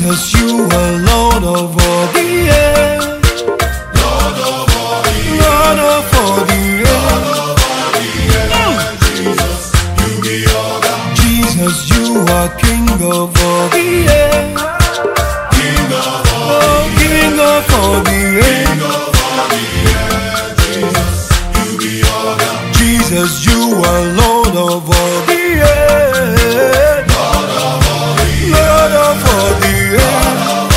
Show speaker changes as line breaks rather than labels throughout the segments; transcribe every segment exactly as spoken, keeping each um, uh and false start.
Jesus, you are Lord of all the earth.
Lord of all the
Lord of all the earth.
Jesus, you be all God.
Jesus, you are King of all the earth.
King of all
Oh, King of all the earth.
King of all the earth. Jesus, you be all God.
Jesus, you are Lord of all the earth.
Lord of all the
Lord of all the earth.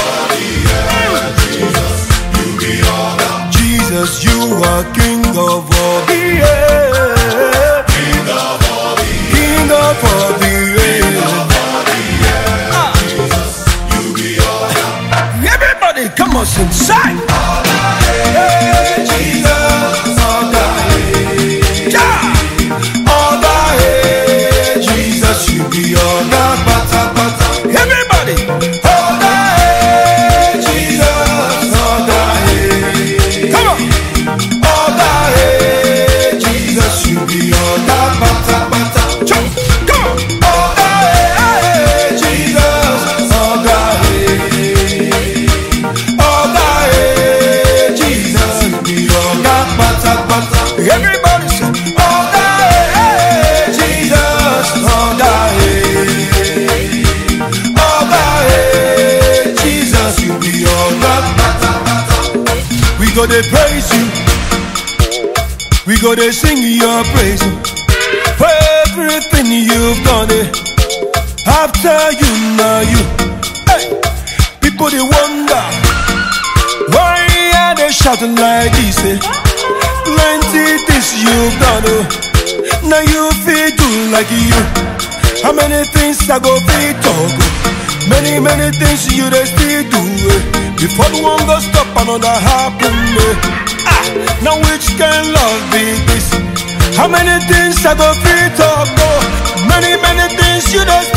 Jesus, you be all God.
Jesus, you are King of all the earth.
King of all the
King of all the earth.
Jesus, you be all God.
Everybody, come on, sing, sing. Hey, Jesus, all that, yeah. All that, hey, Jesus, you be all that, bata, bata. Everybody, all that, hey, Jesus, all that, hey. Come on. All that, hey, Jesus, you be all that, bata, bata. Jump, come on. All that, hey, Jesus, all that, hey. All that, hey, Jesus, you be all that, bata, bata. Everybody say, all that, hey, Jesus, all that, hey. All that, hey, Jesus, you be all that, bata, bata. We go to praise you. We go to sing your praise for everything you've done. It after you, now you. Hey, people they wonder why are they shouting like this? Eh? Plenty things you've done. Oh. Now you feel do like you. How many things I go feel talk? Oh. Many many things you they still do. Eh? Before the one go stop, another happen. Eh? Now which can love be this? How many things I go free talk? Oh, many, many things you don't